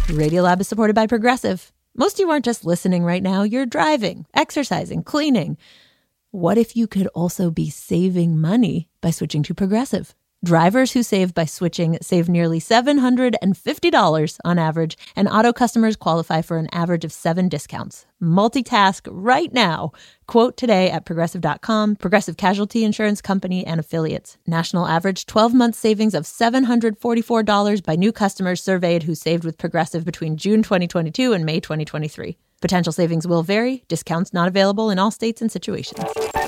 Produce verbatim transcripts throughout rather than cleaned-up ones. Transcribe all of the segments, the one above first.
Radiolab is supported by Progressive. Most of you aren't just listening right now. You're driving, exercising, cleaning. What if you could also be saving money by switching to Progressive? Drivers who save by switching save nearly seven hundred fifty dollars on average, and auto customers qualify for an average of seven discounts. Multitask right now. Quote today at Progressive dot com. Progressive Casualty Insurance Company and Affiliates. National average twelve-month savings of seven hundred forty-four dollars by new customers surveyed who saved with Progressive between June twenty twenty-two and May twenty twenty-three. Potential savings will vary. Discounts not available in all states and situations.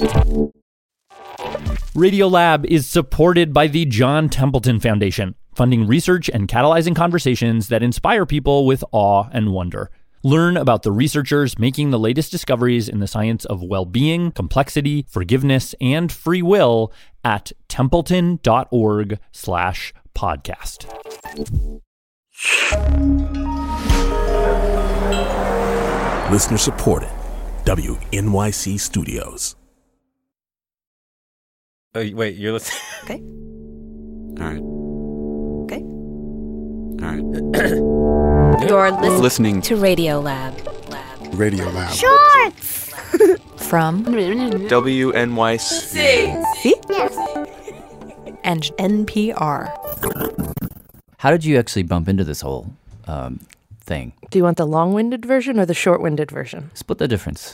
Radiolab is supported by the John Templeton Foundation, funding research and catalyzing conversations that inspire people with awe and wonder. Learn about the researchers making the latest discoveries in the science of well-being, complexity, forgiveness, and free will at templeton.org slash podcast. Listener supported. W N Y C Studios. Oh, wait, you're listening? Okay. All right. Okay. All right. You're listening, listening to Radiolab. Lab. Radiolab. Shorts! From W N Y C. See? Yes. And N P R. How did you actually bump into this whole um, thing? Do you want the long-winded version or the short-winded version? Split the difference.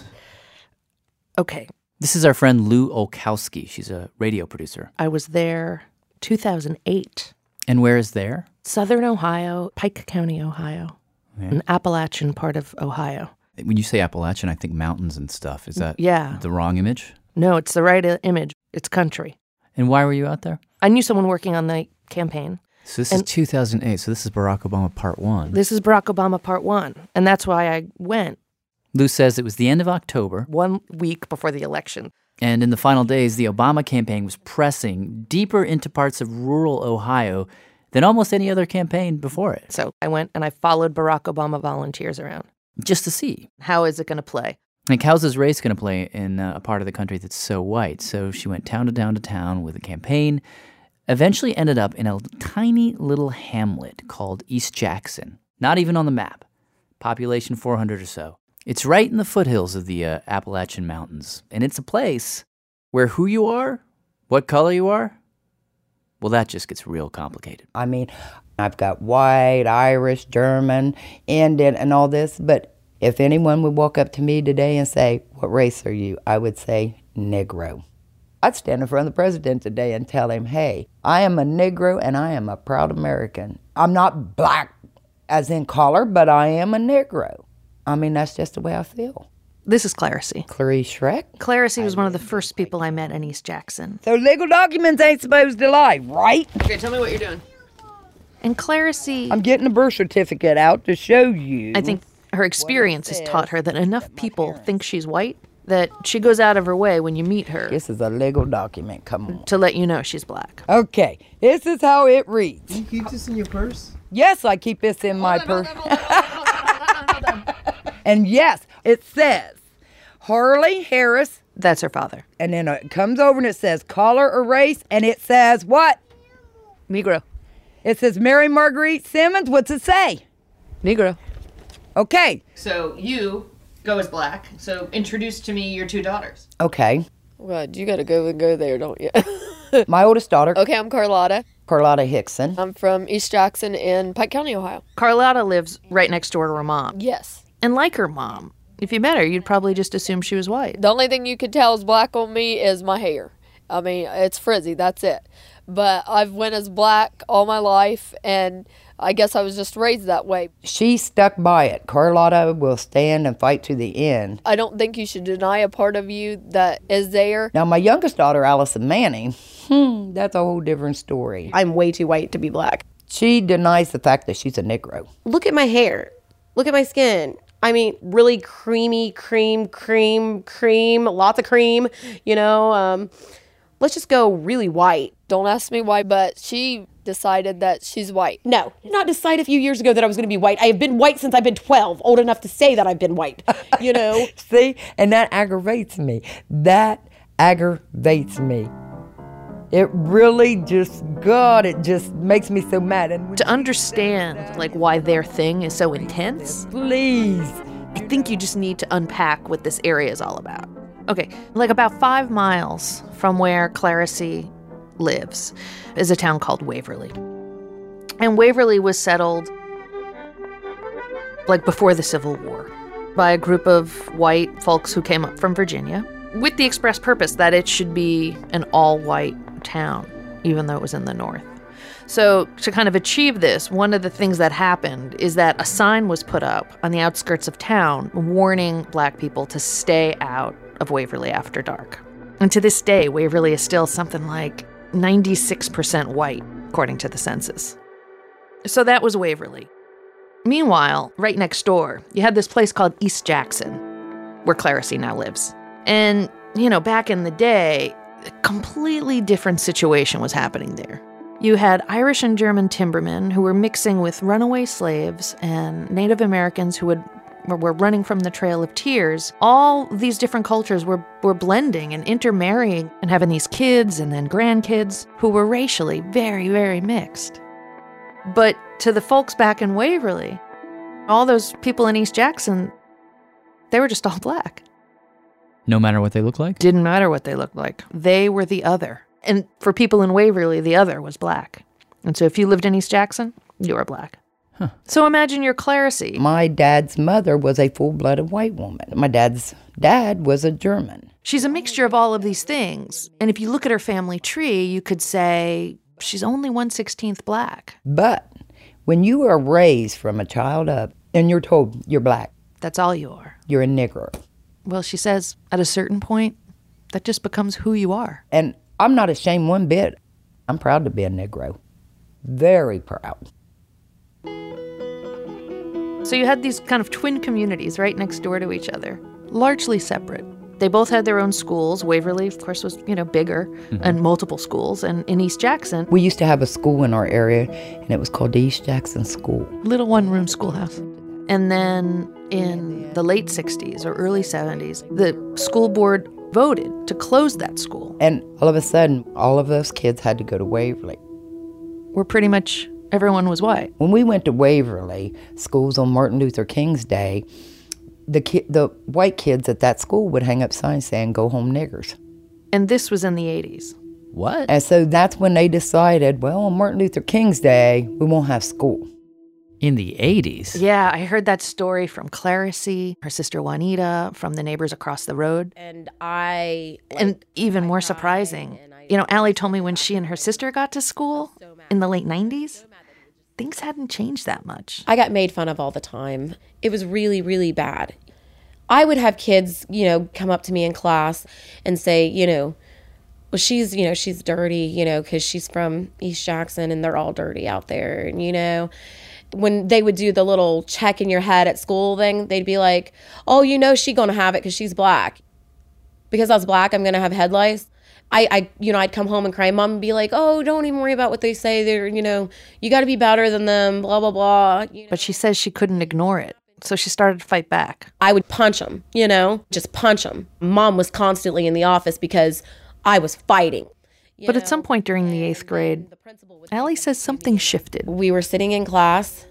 Okay. This is our friend Lou Olkowski. She's a radio producer. I was there two thousand eight. And where is there? Southern Ohio, Pike County, Ohio. Yeah. An Appalachian part of Ohio. When you say Appalachian, I think mountains and stuff. Is that yeah. the wrong image? No, it's the right I- image. It's country. And why were you out there? I knew someone working on the campaign. So this and is two thousand eight. So this is Barack Obama part one. This is Barack Obama part one. And that's why I went. Lou says it was the end of October. One week before the election. And in the final days, the Obama campaign was pressing deeper into parts of rural Ohio than almost any other campaign before it. So I went and I followed Barack Obama volunteers around. Just to see. How is it going to play? Like, how's this race going to play in uh, a part of the country that's so white? So she went town to town to town with a campaign, eventually ended up in a tiny little hamlet called East Jackson. Not even on the map. Population four hundred or so. It's right in the foothills of the uh, Appalachian Mountains. And it's a place where who you are, what color you are, well, that just gets real complicated. I mean, I've got white, Irish, German, Indian, and all this, but if anyone would walk up to me today and say, what race are you? I would say, Negro. I'd stand in front of the president today and tell him, hey, I am a Negro and I am a proud American. I'm not black as in color, but I am a Negro. I mean, that's just the way I feel. This is Clarice. Clarice Schreck? Clarice was one of the first people I met in East Jackson. So legal documents ain't supposed to lie, right? Okay, tell me what you're doing. And Clarice... I'm getting a birth certificate out to show you. I think her experience has taught her that enough people think she's white that she goes out of her way when you meet her. This is a legal document, come on. To let you know she's black. Okay, this is how it reads. You keep this in your purse? Yes, I keep this in my purse. And yes, it says, Harley Harris. That's her father. And then it comes over and it says color or race, and it says what? Negro. It says Mary Marguerite Simmons. What's it say? Negro. Okay. So you go as black. So introduce to me your two daughters. Okay. God, you gotta go and go there, don't you? My oldest daughter. Okay, I'm Carlotta. Carlotta Hickson. I'm from East Jackson in Pike County, Ohio. Carlotta lives right next door to her mom. Yes. And like her mom, if you met her, you'd probably just assume she was white. The only thing you could tell is black on me is my hair. I mean, it's frizzy, that's it. But I've went as black all my life, and I guess I was just raised that way. She stuck by it. Carlotta will stand and fight to the end. I don't think you should deny a part of you that is there. Now, my youngest daughter, Allison Manning, hmm, that's a whole different story. I'm way too white to be black. She denies the fact that she's a Negro. Look at my hair. Look at my skin. I mean, really creamy, cream, cream, cream, lots of cream, you know. Um, let's just go really white. Don't ask me why, but she decided that she's white. No, did not decide a few years ago that I was going to be white. I have been white since I've been twelve, old enough to say that I've been white, you know. See, and that aggravates me. That aggravates me. It really just, God, it just makes me so mad. And To understand, like, why their thing is so intense, please, I think you just need to unpack what this area is all about. Okay, like about five miles from where Clarissie lives is a town called Waverly. And Waverly was settled, like, before the Civil War by a group of white folks who came up from Virginia with the express purpose that it should be an all-white town, even though it was in the north. So to kind of achieve this, one of the things that happened is that a sign was put up on the outskirts of town warning black people to stay out of Waverly after dark. And to this day, Waverly is still something like ninety-six percent white, according to the census. So that was Waverly. Meanwhile, right next door, you had this place called East Jackson, where Clarissie now lives. And, you know, back in the day, a completely different situation was happening there. You had Irish and German timbermen who were mixing with runaway slaves and Native Americans who would, were running from the Trail of Tears. All these different cultures were, were blending and intermarrying and having these kids and then grandkids who were racially very, very mixed. But to the folks back in Waverly, all those people in East Jackson, they were just all black. No matter what they look like? Didn't matter what they looked like. They were the other. And for people in Waverly, the other was black. And so if you lived in East Jackson, you were black. Huh. So imagine you're Clarissie. My dad's mother was a full-blooded white woman. My dad's dad was a German. She's a mixture of all of these things. And if you look at her family tree, you could say she's only one sixteenth black. But when you are raised from a child up and you're told you're black, that's all you are. You're a nigger. Well, she says at a certain point, that just becomes who you are. And I'm not ashamed one bit. I'm proud to be a Negro. Very proud. So you had these kind of twin communities right next door to each other, largely separate. They both had their own schools. Waverly, of course, was, you know, bigger mm-hmm. and multiple schools. And in East Jackson, we used to have a school in our area, and it was called the East Jackson School. Little one-room schoolhouse. And then in the late sixties or early seventies, the school board voted to close that school. And all of a sudden, all of those kids had to go to Waverly. Where pretty much everyone was white. When we went to Waverly schools on Martin Luther King's Day, the ki- the white kids at that school would hang up signs saying, "Go home, niggers." And this was in the eighties. What? And so that's when they decided, well, on Martin Luther King's Day, we won't have school. In the eighties? Yeah, I heard that story from Clarissie, her sister Juanita, from the neighbors across the road. And I... Like, and even more surprising, you know, Allie told me when she and her sister got to school so in the late nineties, things hadn't changed that much. I got made fun of all the time. It was really, really bad. I would have kids, you know, come up to me in class and say, you know, well, she's, you know, she's dirty, you know, because she's from East Jackson and they're all dirty out there, and, you know... When they would do the little check in your head at school thing, they'd be like, oh, you know, she gonna have it because she's black. Because I was black, I'm gonna have head lice. I, I, you know, I'd come home and cry. Mom would be like, oh, don't even worry about what they say. They're, you know, you got to be better than them, blah, blah, blah. You know? But she says she couldn't ignore it. So she started to fight back. I would punch them, you know, just punch them. Mom was constantly in the office because I was fighting. You but know, at some point during the eighth grade, Allie says something shifted. We were sitting in class.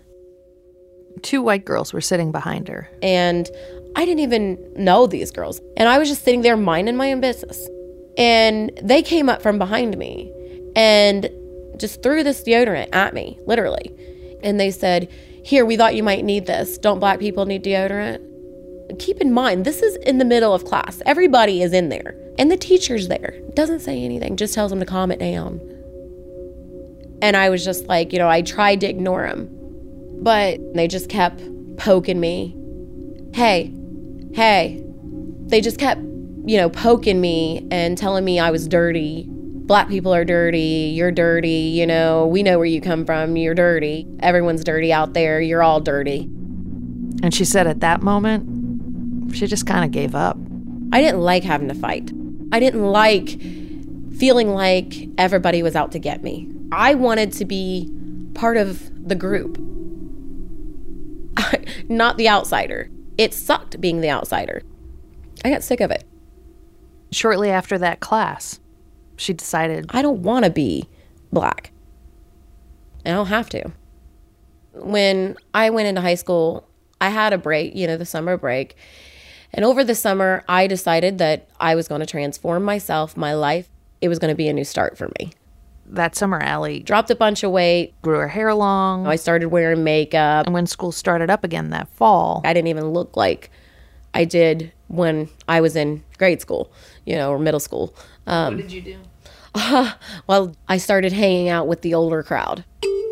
Two white girls were sitting behind her. And I didn't even know these girls. And I was just sitting there minding my own business. And they came up from behind me and just threw this deodorant at me, literally. And they said, here, we thought you might need this. Don't black people need deodorant? Keep in mind, this is in the middle of class. Everybody is in there. And the teacher's there. Doesn't say anything, just tells them to calm it down. And I was just like, you know, I tried to ignore them. But they just kept poking me. Hey, hey. They just kept, you know, poking me and telling me I was dirty. Black people are dirty. You're dirty. You know, we know where you come from. You're dirty. Everyone's dirty out there. You're all dirty. And she said at that moment, she just kind of gave up. I didn't like having to fight. I didn't like feeling like everybody was out to get me. I wanted to be part of the group, not the outsider. It sucked being the outsider. I got sick of it. Shortly after that class, she decided, I don't want to be black. I don't have to. When I went into high school, I had a break, you know, the summer break. And over the summer, I decided that I was going to transform myself, my life. It was going to be a new start for me. That summer, Allie dropped a bunch of weight, grew her hair long. I started wearing makeup. And when school started up again that fall, I didn't even look like I did when I was in grade school, you know, or middle school. Um, what did you do? Uh, well, I started hanging out with the older crowd.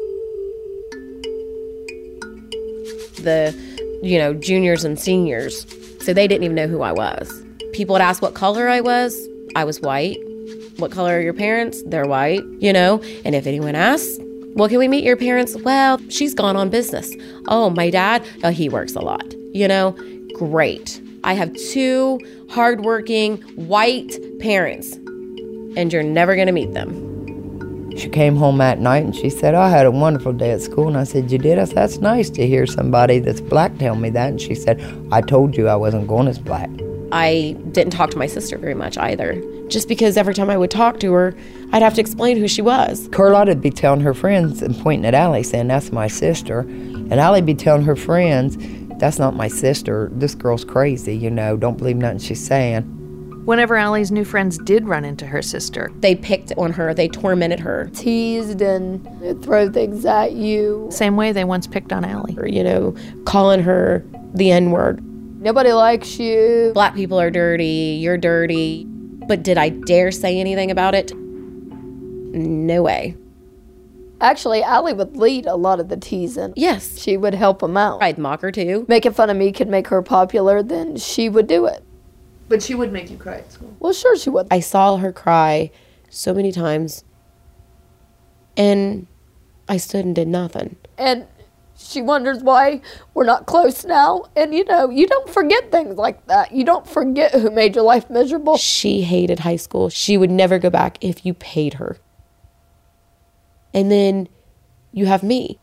The, you know, juniors and seniors. So they didn't even know who I was. People would ask what color I was. I was white. What color are your parents? They're white, you know? And if anyone asks, well, can we meet your parents? Well, she's gone on business. Oh, my dad? Oh, he works a lot, you know? Great. I have two hardworking white parents, and you're never going to meet them. She came home that night and she said, I had a wonderful day at school. And I said, you did? I said, that's nice to hear somebody that's black tell me that. And she said, I told you I wasn't going as black. I didn't talk to my sister very much either, just because every time I would talk to her, I'd have to explain who she was. Carlotta would be telling her friends and pointing at Allie saying, that's my sister. And Allie would be telling her friends, that's not my sister. This girl's crazy, you know, don't believe nothing she's saying. Whenever Allie's new friends did run into her sister, they picked on her, they tormented her. Teased and throw things at you. Same way they once picked on Allie. Or, you know, calling her the N-word. Nobody likes you. Black people are dirty, you're dirty. But did I dare say anything about it? No way. Actually, Allie would lead a lot of the teasing. Yes. She would help them out. I'd mock her too. Making fun of me could make her popular, then she would do it. But she would make you cry at school. Well, sure she would. I saw her cry so many times, and I stood and did nothing. And she wonders why we're not close now. And, you know, you don't forget things like that. You don't forget who made your life miserable. She hated high school. She would never go back if you paid her. And then you have me.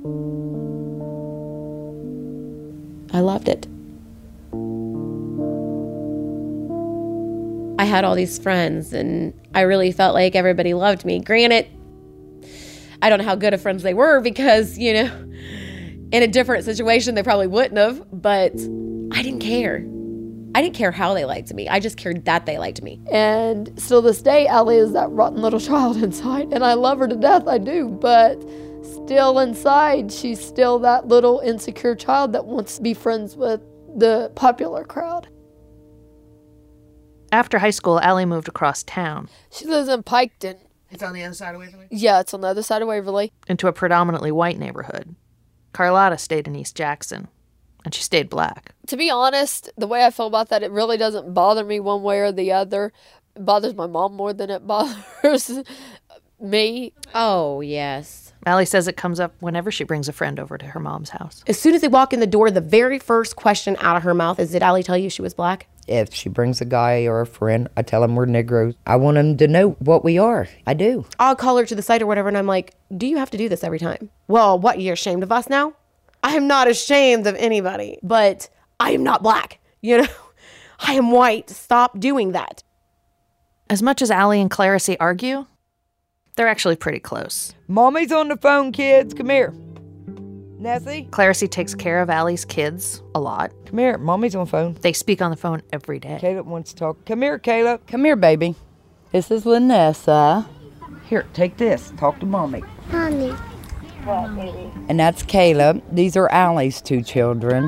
I loved it. I had all these friends, and I really felt like everybody loved me. Granted, I don't know how good of friends they were because, you know, in a different situation, they probably wouldn't have, but I didn't care. I didn't care how they liked me. I just cared that they liked me. And still this day, Allie is that rotten little child inside, and I love her to death, I do, but still inside, she's still that little insecure child that wants to be friends with the popular crowd. After high school, Allie moved across town. She lives in Piketon. It's on the other side of Waverly? Yeah, it's on the other side of Waverly. Into a predominantly white neighborhood. Carlotta stayed in East Jackson, and she stayed black. To be honest, the way I feel about that, it really doesn't bother me one way or the other. It bothers my mom more than it bothers me. Oh, yes. Allie says it comes up whenever she brings a friend over to her mom's house. As soon as they walk in the door, the very first question out of her mouth is, did Allie tell you she was black? If she brings a guy or a friend, I tell them we're Negroes. I want them to know what we are. I do. I'll call her to the side or whatever, and I'm like, do you have to do this every time? Well, what, you're ashamed of us now? I am not ashamed of anybody, but I am not black, you know? I am white. Stop doing that. As much as Allie and Clarice argue, they're actually pretty close. Mommy's on the phone, kids. Come here. Nessie? Clarice takes care of Allie's kids a lot. Come here. Mommy's on the phone. They speak on the phone every day. Caleb wants to talk. Come here, Caleb. Come here, baby. This is Lanessa. Here, take this. Talk to Mommy. Mommy. And that's Caleb. These are Allie's two children.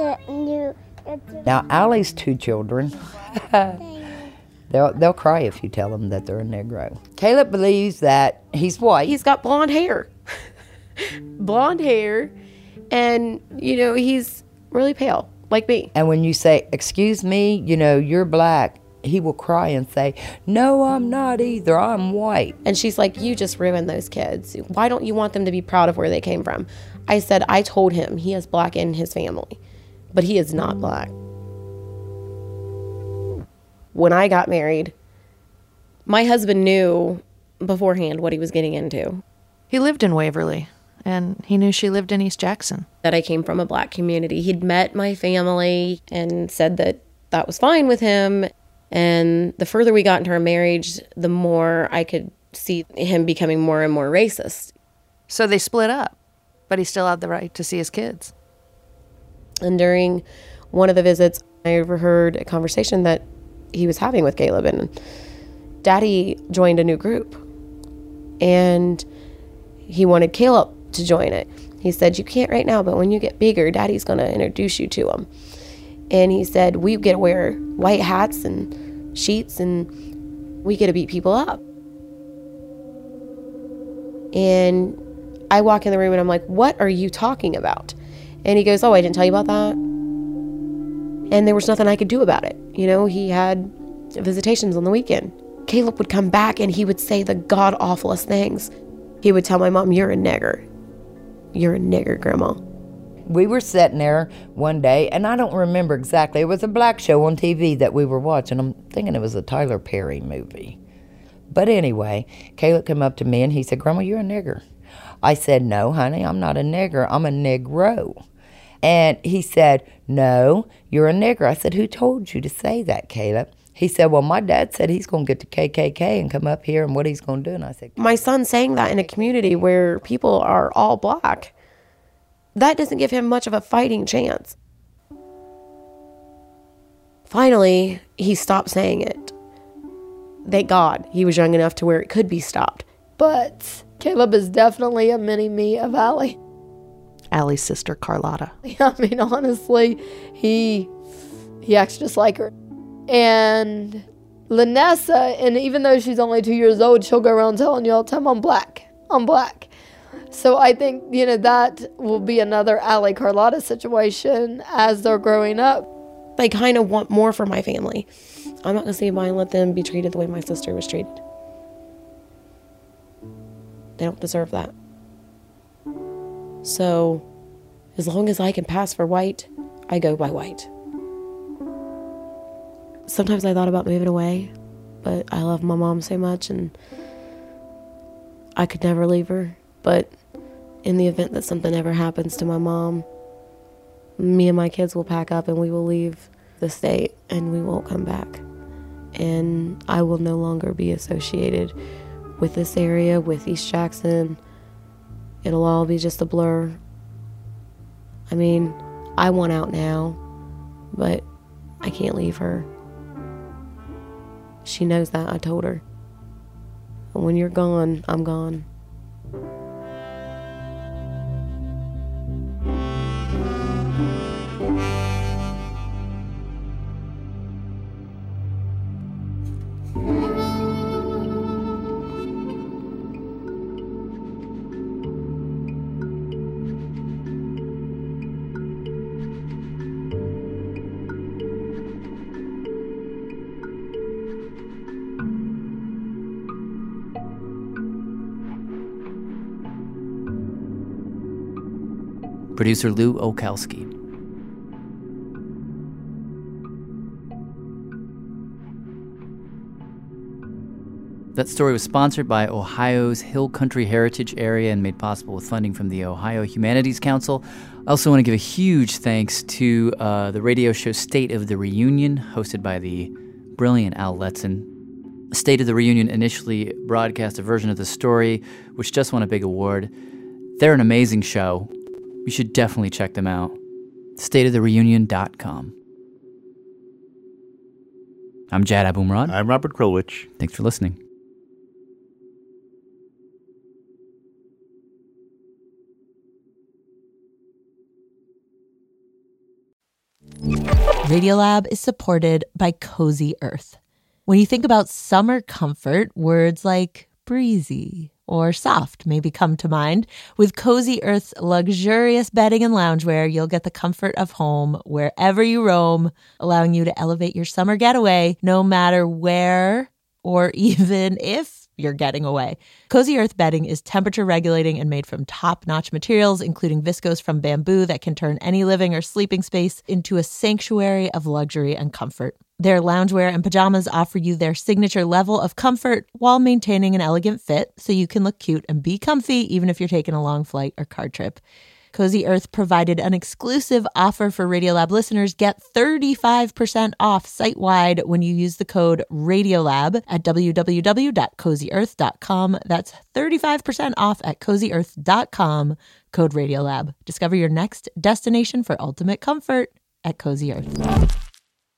Now, Allie's two children, they'll, they'll cry if you tell them that they're a Negro. Caleb believes that he's white. He's got blonde hair. Blonde hair, and, you know, he's really pale, like me. And when you say, excuse me, you know, you're black, he will cry and say, no, I'm not either, I'm white. And she's like, you just ruined those kids. Why don't you want them to be proud of where they came from? I said, I told him he is black in his family, but he is not black. When I got married, my husband knew beforehand what he was getting into. He lived in Waverly, and he knew she lived in East Jackson. That I came from a black community. He'd met my family and said that that was fine with him. And the further we got into our marriage, the more I could see him becoming more and more racist. So they split up, but he still had the right to see his kids. And during one of the visits, I overheard a conversation that he was having with Caleb, and Daddy joined a new group. And he wanted Caleb to join it. He said, you can't right now, but when you get bigger, Daddy's going to introduce you to him. And he said, we get to wear white hats and sheets, and we get to beat people up. And I walk in the room and I'm like, what are you talking about? And he goes, oh, I didn't tell you about that. And there was nothing I could do about it. You know, he had visitations on the weekend. Caleb would come back and he would say the god-awfulest things. He would tell my mom, you're a nigger. You're a nigger, Grandma. We were sitting there one day, and I don't remember exactly. It was a black show on T V that we were watching. I'm thinking it was a Tyler Perry movie. But anyway, Caleb came up to me and he said, Grandma, you're a nigger. I said, no, honey, I'm not a nigger. I'm a Negro. And he said, no, you're a nigger. I said, who told you to say that, Caleb? He said, well, my dad said he's going to get the K K K and come up here and what he's going to do. And I said, my son saying that in a community where people are all black, that doesn't give him much of a fighting chance. Finally, he stopped saying it. Thank God he was young enough to where it could be stopped. But Caleb is definitely a mini-me of Allie. Allie's sister, Carlotta. I mean, honestly, he he acts just like her. And Lanessa, and even though she's only two years old, she'll go around telling you all the time, I'm black, I'm black. So I think, you know, that will be another Allie Carlotta situation as they're growing up. I kind of want more for my family. I'm not going to stay by and let them be treated the way my sister was treated. They don't deserve that. So, as long as I can pass for white, I go by white. Sometimes I thought about moving away, but I love my mom so much and I could never leave her. But in the event that something ever happens to my mom, me and my kids will pack up and we will leave the state and we won't come back. And I will no longer be associated with this area, with East Jackson. It'll all be just a blur. I mean, I want out now, but I can't leave her. She knows that, I told her. And when you're gone, I'm gone. Producer Lou Okalski. That story was sponsored by Ohio's Hill Country Heritage Area and made possible with funding from the Ohio Humanities Council. I also want to give a huge thanks to uh, the radio show State of the Reunion, hosted by the brilliant Al Letson. State of the Reunion initially broadcast a version of the story, which just won a big award. They're an amazing show. You should definitely check them out. state of the reunion dot com. I'm Jad Abumrad. I'm Robert Krulwich. Thanks for listening. Radiolab is supported by Cozy Earth. When you think about summer comfort, words like breezy or soft maybe come to mind. With Cozy Earth's luxurious bedding and loungewear, you'll get the comfort of home wherever you roam, allowing you to elevate your summer getaway no matter where or even if you're getting away. Cozy Earth bedding is temperature regulating and made from top-notch materials, including viscose from bamboo that can turn any living or sleeping space into a sanctuary of luxury and comfort. Their loungewear and pajamas offer you their signature level of comfort while maintaining an elegant fit so you can look cute and be comfy even if you're taking a long flight or car trip. Cozy Earth provided an exclusive offer for Radiolab listeners. Get thirty-five percent off site-wide when you use the code Radiolab at w w w dot cozy earth dot com. That's thirty-five percent off at cozy earth dot com, code Radiolab. Discover your next destination for ultimate comfort at Cozy Earth.